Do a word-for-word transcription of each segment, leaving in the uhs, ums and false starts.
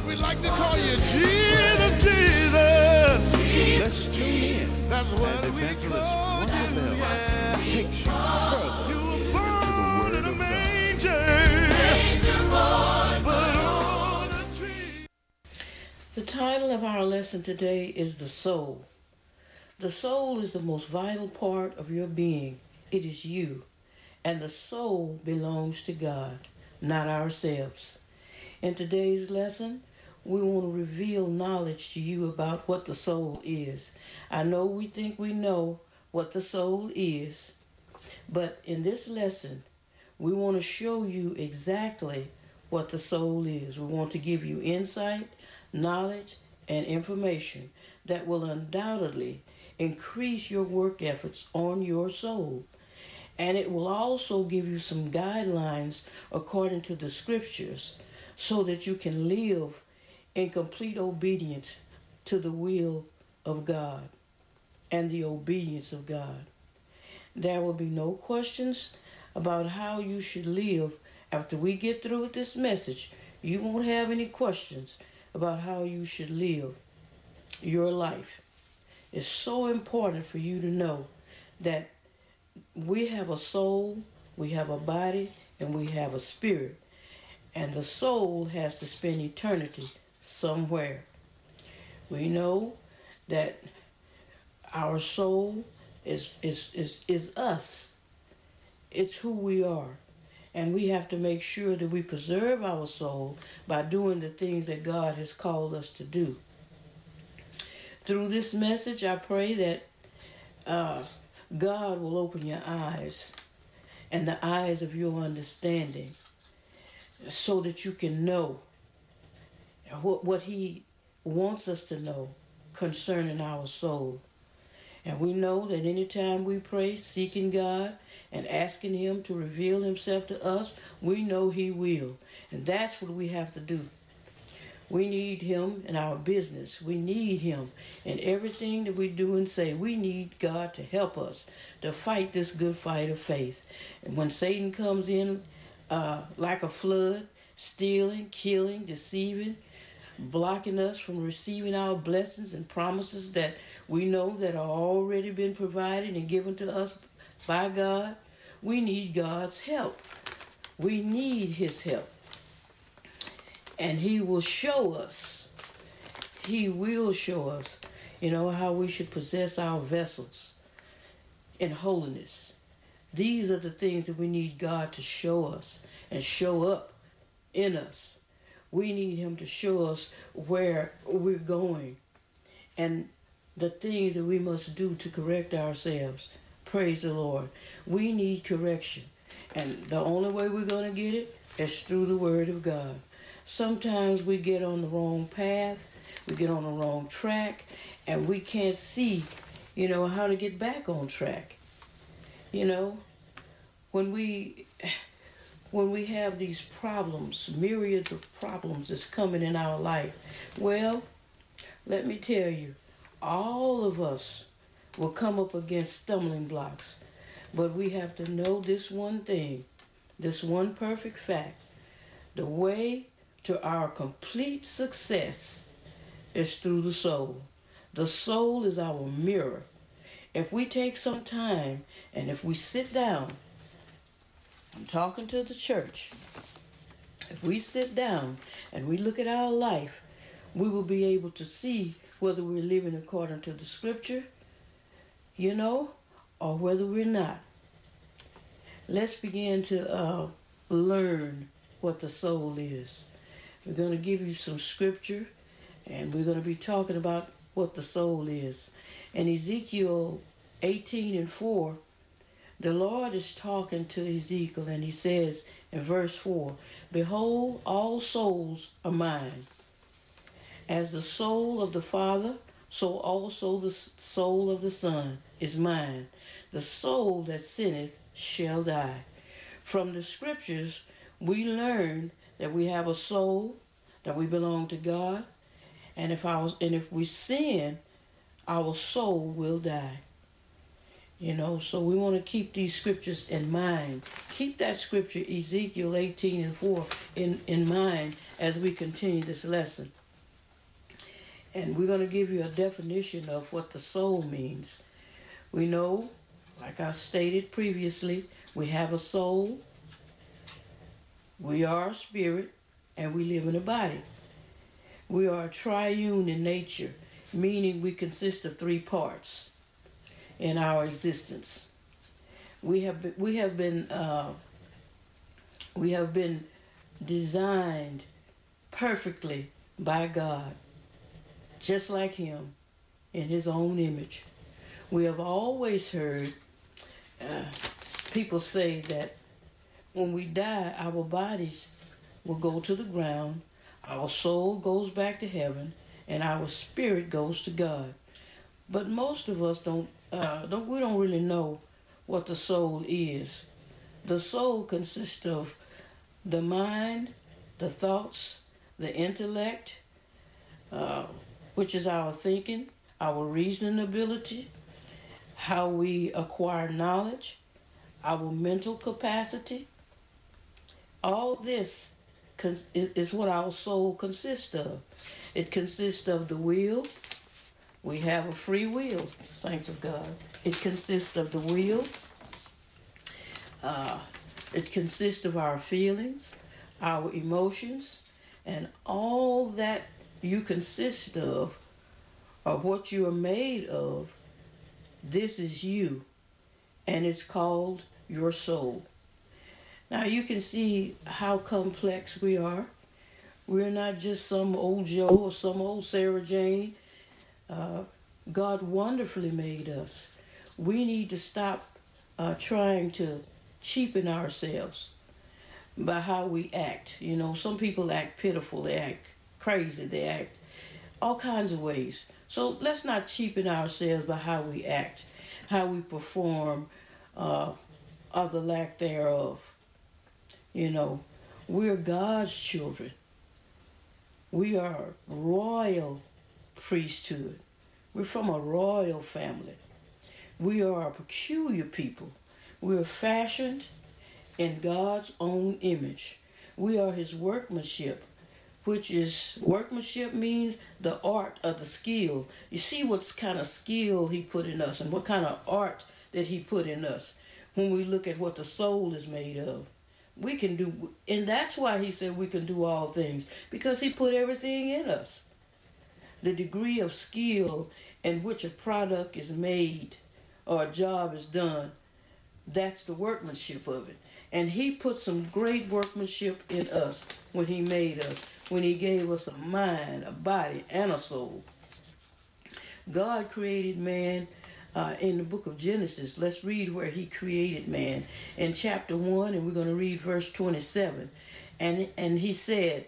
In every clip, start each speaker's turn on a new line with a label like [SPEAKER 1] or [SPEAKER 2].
[SPEAKER 1] We like to call you Jesus, Jesus.
[SPEAKER 2] Let's tune in
[SPEAKER 1] That's
[SPEAKER 2] as
[SPEAKER 1] what we
[SPEAKER 2] Evangelist
[SPEAKER 1] call
[SPEAKER 2] Wanda
[SPEAKER 1] you.
[SPEAKER 2] Bell
[SPEAKER 1] Yeah.
[SPEAKER 2] takes you further
[SPEAKER 1] You were
[SPEAKER 2] into the
[SPEAKER 1] born
[SPEAKER 2] Word
[SPEAKER 1] in a
[SPEAKER 2] of God.
[SPEAKER 1] manger, but on a tree.
[SPEAKER 3] The title of our lesson today is The Soul. The soul is the most vital part of your being. It is you. And the soul belongs to God, not ourselves. In today's lesson, we want to reveal knowledge to you about what the soul is. I know we think we know what the soul is, but in this lesson, we want to show you exactly what the soul is. We want to give you insight, knowledge, and information that will undoubtedly increase your work efforts on your soul. And it will also give you some guidelines according to the scriptures so that you can live in complete obedience to the will of God and the obedience of God. There will be no questions about how you should live after we get through with this message. You won't have any questions about how you should live your life. It's so important for you to know that we have a soul, we have a body, and we have a spirit. And the soul has to spend eternity somewhere. We know that our soul is is is, is us. It's who we are. And we have to make sure that we preserve our soul by doing the things that God has called us to do. Through this message, I pray that uh, God will open your eyes and the eyes of your understanding so that you can know what, what He wants us to know concerning our soul. And we know that anytime we pray, seeking God and asking Him to reveal Himself to us, we know He will. And that's what we have to do. We need Him in our business. We need Him in everything that we do and say. We need God to help us to fight this good fight of faith. And when Satan comes in uh, like a flood, stealing, killing, deceiving, blocking us from receiving our blessings and promises that we know that are already been provided and given to us by God, we need God's help. We need His help. And He will show us, He will show us, you know, how we should possess our vessels in holiness. These are the things that we need God to show us and show up in us. We need Him to show us where we're going and the things that we must do to correct ourselves. Praise the Lord. We need correction. And the only way we're going to get it is through the Word of God. Sometimes we get on the wrong path, we get on the wrong track, and we can't see, you know, how to get back on track. You know, when we when we have these problems, myriads of problems that's coming in our life, well, let me tell you, all of us will come up against stumbling blocks. But we have to know this one thing, this one perfect fact. The way to our complete success is through the soul. The soul is our mirror. If we take some time and if we sit down, I'm talking to the church, if we sit down and we look at our life, we will be able to see whether we're living according to the scripture, you know, or whether we're not. Let's begin to uh, learn what the soul is. We're going to give you some scripture, and we're going to be talking about what the soul is. In Ezekiel eighteen and four, the Lord is talking to Ezekiel, and He says in verse four, "Behold, all souls are mine. As the soul of the Father, so also the soul of the Son is mine. The soul that sinneth shall die." From the scriptures, we learn that we have a soul, that we belong to God, and if our and if we sin, our soul will die. You know, so we want to keep these scriptures in mind. Keep that scripture, Ezekiel eighteen and four, in, in mind as we continue this lesson. And we're going to give you a definition of what the soul means. We know, like I stated previously, we have a soul, we are a spirit, and we live in a body. We are triune in nature, meaning we consist of three parts in our existence. We have been, we have been uh, we have been designed perfectly by God, just like Him, in His own image. We have always heard uh, people say that when we die, our bodies will go to the ground, our soul goes back to heaven, and our spirit goes to God. But most of us don't, uh, don't we don't really know what the soul is. The soul consists of the mind, the thoughts, the intellect, uh, which is our thinking, our reasoning ability, how we acquire knowledge, our mental capacity. All this is what our soul consists of. It consists of the will. We have a free will, saints of God. It consists of the will. Uh, it consists of our feelings, our emotions, and all that you consist of, or what you are made of. This is you, and it's called your soul. Now you can see how complex we are. We're not just some old Joe or some old Sarah Jane. Uh, God wonderfully made us. We need to stop uh, trying to cheapen ourselves by how we act. You know, some people act pitiful, they act crazy, they act all kinds of ways. So let's not cheapen ourselves by how we act, how we perform, uh, or the lack thereof. You know, we're God's children. We are royal priesthood. We're from a royal family. We are a peculiar people. We are fashioned in God's own image. We are His workmanship, which is, workmanship means the art of the skill. You see what kind of skill He put in us and what kind of art that He put in us when we look at what the soul is made of. We can do, and that's why He said we can do all things, because He put everything in us. The degree of skill in which a product is made or a job is done, that's the workmanship of it. And He put some great workmanship in us when He made us, when He gave us a mind, a body, and a soul. God created man uh, in the book of Genesis. Let's read where He created man in chapter one, and we're going to read verse twenty-seven. And, and He said,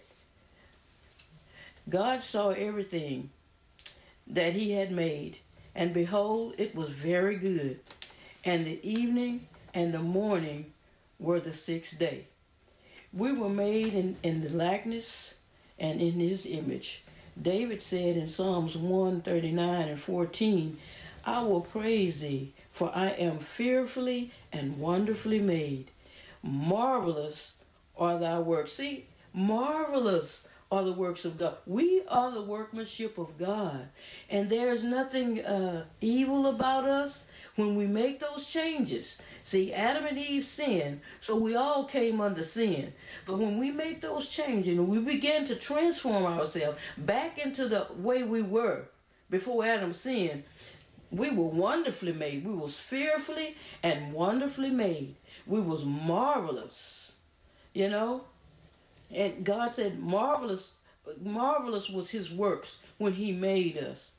[SPEAKER 3] God saw everything that He had made, and behold, it was very good. And the evening and the morning were the sixth day. We were made in, in the likeness and in His image. David said in Psalms one thirty-nine and fourteen, I will praise Thee, for I am fearfully and wonderfully made. Marvelous are Thy works. See, marvelous are the works of God. We are the workmanship of God. And there's nothing uh, evil about us when we make those changes. See, Adam and Eve sinned, so we all came under sin. But when we make those changes and we begin to transform ourselves back into the way we were before Adam sinned, we were wonderfully made. We was fearfully and wonderfully made. We was marvelous, you know. And God said marvelous, marvelous was His works when He made us.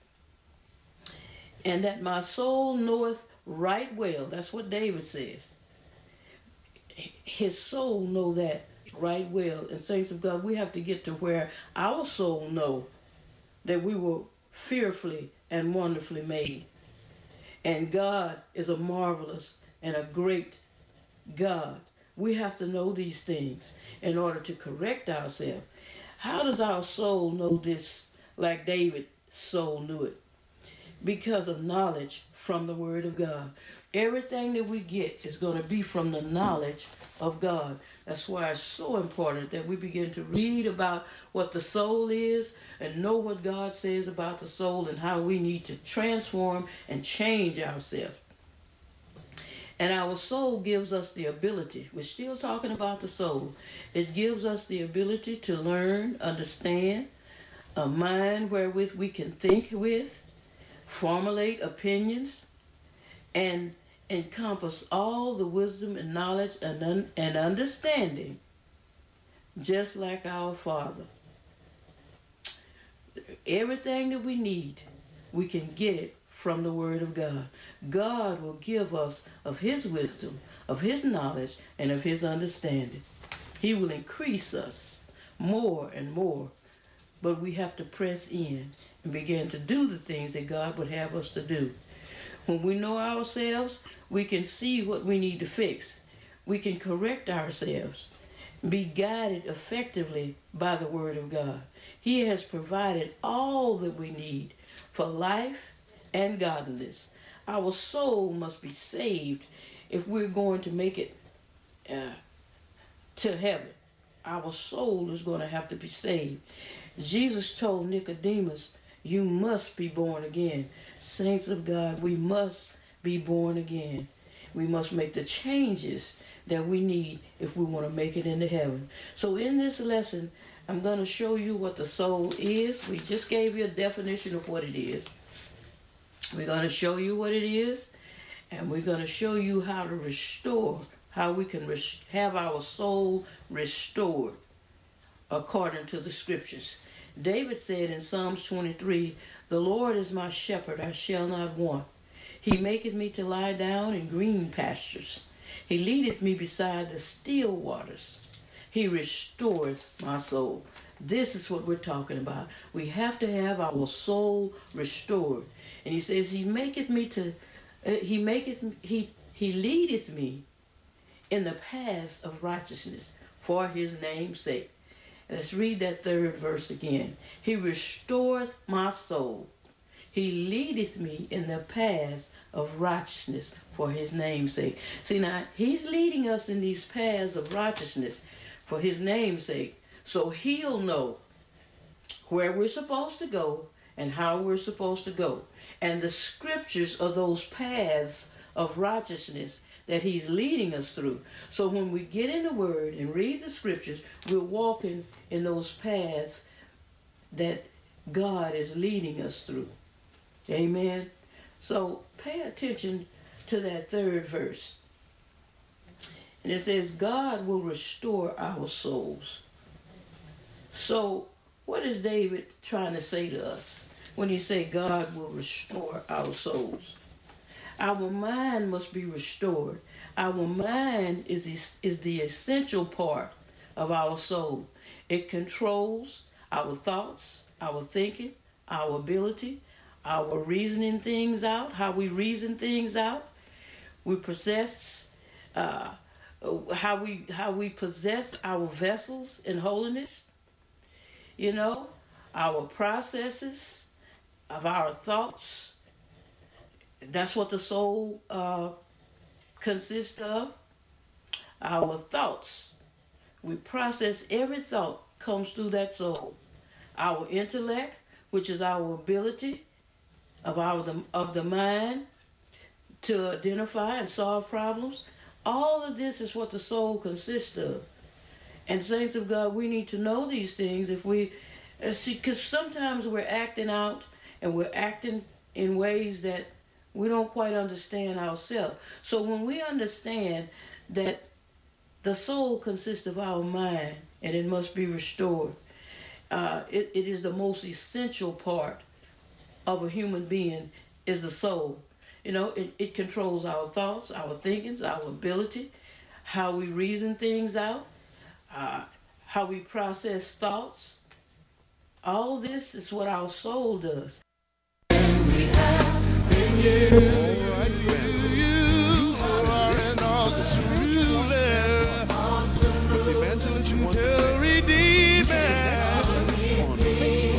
[SPEAKER 3] And that my soul knoweth right well. That's what David says. His soul know that right well. And saints of God, we have to get to where our soul know that we were fearfully and wonderfully made. And God is a marvelous and a great God. We have to know these things in order to correct ourselves. How does our soul know this like David's soul knew it? because of knowledge from the Word of God. Everything that we get is going to be from the knowledge of God. That's why it's so important that we begin to read about what the soul is and know what God says about the soul and how we need to transform and change ourselves. And our soul gives us the ability, we're still talking about the soul, it gives us the ability to learn, understand, a mind wherewith we can think with, formulate opinions, and encompass all the wisdom and knowledge and, un- and understanding, just like our Father. Everything that we need, we can get it from the Word of God. God will give us of His wisdom, of His knowledge, and of His understanding. He will increase us more and more, but we have to press in and begin to do the things that God would have us to do. When we know ourselves, we can see what we need to fix. We can correct ourselves, be guided effectively by the Word of God. He has provided all that we need for life and godliness. Our soul must be saved if we're going to make it uh, to heaven. Our soul is going to have to be saved. Jesus told Nicodemus, you must be born again. Saints of God, we must be born again. We must make the changes that we need if we want to make it into heaven. So in this lesson, I'm going to show you what the soul is. We just gave you a definition of what it is. We're going to show you what it is, and we're going to show you how to restore, how we can res- have our soul restored according to the scriptures. David said in Psalms twenty-three, the Lord is my shepherd, I shall not want. He maketh me to lie down in green pastures. He leadeth me beside the still waters. He restoreth my soul. This is what we're talking about. We have to have our soul restored. And he says, He maketh me to, uh, He maketh, He He leadeth me in the paths of righteousness for His name's sake. Let's read that third verse again. He restoreth my soul. He leadeth me in the paths of righteousness for His name's sake. See, now, He's leading us in these paths of righteousness for His name's sake, so He'll know where we're supposed to go and how we're supposed to go. And the scriptures are those paths of righteousness that He's leading us through. So when we get in the Word and read the scriptures, we're walking in those paths that God is leading us through. Amen. So pay attention to that third verse. And it says, God will restore our souls. So what is David trying to say to us when he say God will restore our souls? Our mind must be restored. Our mind is, is the essential part of our soul. It controls our thoughts, our thinking, our ability, our reasoning things out, how we reason things out. We possess, uh, how we how we possess our vessels in holiness. You know, our processes of our thoughts. That's what the soul uh, consists of. Our thoughts. We process every thought comes through that soul. Our intellect, which is our ability of our of the mind to identify and solve problems. All of this is what the soul consists of. And saints of God, we need to know these things if we uh, see, because sometimes we're acting out and we're acting in ways that we don't quite understand ourselves. So when we understand that the soul consists of our mind and it must be restored, uh, it, it is the most essential part of a human being is the soul. You know, it, it controls our thoughts, our thinkings, our ability, how we reason things out, uh, how we process thoughts. All this is what our soul does. And we have been given